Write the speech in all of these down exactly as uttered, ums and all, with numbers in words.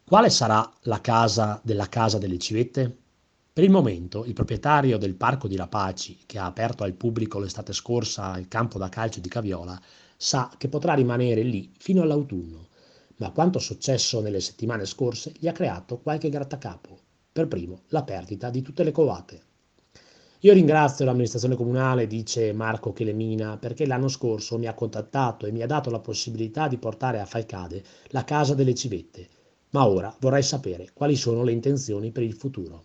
Quale sarà la casa della Casa delle Civette? Per il momento, il proprietario del parco di Rapaci, che ha aperto al pubblico l'estate scorsa il campo da calcio di Caviola, sa che potrà rimanere lì fino all'autunno, ma quanto successo nelle settimane scorse gli ha creato qualche grattacapo. Per primo, la perdita di tutte le covate. Io ringrazio l'amministrazione comunale, dice Marco Chelemina, perché l'anno scorso mi ha contattato e mi ha dato la possibilità di portare a Falcade la Casa delle Civette, ma ora vorrei sapere quali sono le intenzioni per il futuro.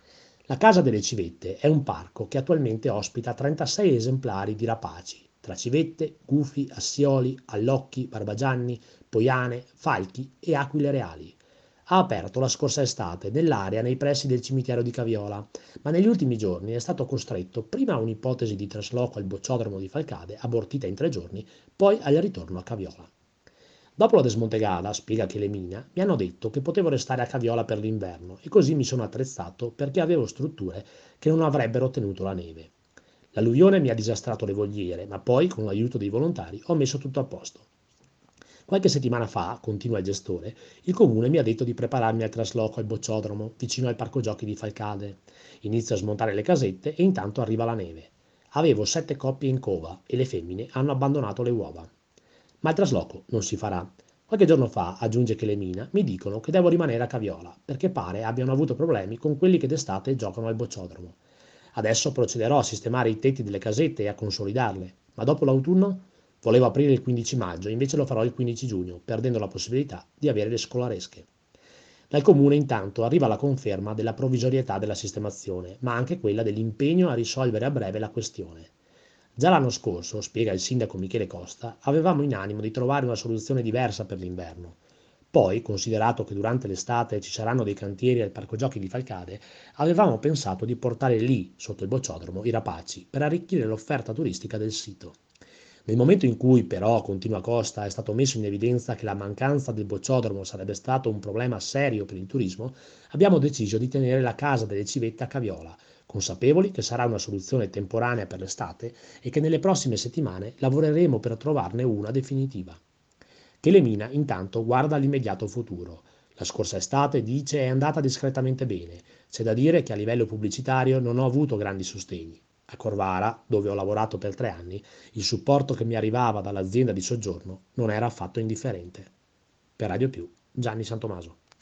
La Casa delle Civette è un parco che attualmente ospita trentasei esemplari di rapaci, tra civette, gufi, assioli, allocchi, barbagianni, poiane, falchi e aquile reali. Ha aperto la scorsa estate nell'area nei pressi del cimitero di Caviola, ma negli ultimi giorni è stato costretto prima a un'ipotesi di trasloco al bocciodromo di Falcade, abortita in tre giorni, poi al ritorno a Caviola. Dopo la desmontegada, spiega Chelemina, mi hanno detto che potevo restare a Caviola per l'inverno e così mi sono attrezzato perché avevo strutture che non avrebbero tenuto la neve. L'alluvione mi ha disastrato le voliere, ma poi, con l'aiuto dei volontari, ho messo tutto a posto. Qualche settimana fa, continua il gestore, il comune mi ha detto di prepararmi al trasloco al bocciodromo, vicino al parco giochi di Falcade. Inizio a smontare le casette e intanto arriva la neve. Avevo sette coppie in cova e le femmine hanno abbandonato le uova. Ma il trasloco non si farà. Qualche giorno fa, aggiunge Chelemina, mi dicono che devo rimanere a Caviola, perché pare abbiano avuto problemi con quelli che d'estate giocano al bocciodromo. Adesso procederò a sistemare i tetti delle casette e a consolidarle, ma dopo l'autunno volevo aprire il quindici maggio, invece lo farò il quindici giugno, perdendo la possibilità di avere le scolaresche. Dal comune intanto arriva la conferma della provvisorietà della sistemazione, ma anche quella dell'impegno a risolvere a breve la questione. Già l'anno scorso, spiega il sindaco Michele Costa, avevamo in animo di trovare una soluzione diversa per l'inverno. Poi, considerato che durante l'estate ci saranno dei cantieri al parco giochi di Falcade, avevamo pensato di portare lì, sotto il bocciodromo, i rapaci per arricchire l'offerta turistica del sito. Nel momento in cui, però, continua Costa, è stato messo in evidenza che la mancanza del bocciodromo sarebbe stato un problema serio per il turismo, abbiamo deciso di tenere la casa delle civette a Caviola, consapevoli che sarà una soluzione temporanea per l'estate e che nelle prossime settimane lavoreremo per trovarne una definitiva. Chelemina intanto guarda all'immediato futuro. La scorsa estate, dice, è andata discretamente bene. C'è da dire che a livello pubblicitario non ho avuto grandi sostegni. A Corvara, dove ho lavorato per tre anni, il supporto che mi arrivava dall'azienda di soggiorno non era affatto indifferente. Per Radio Più, Gianni Santomaso.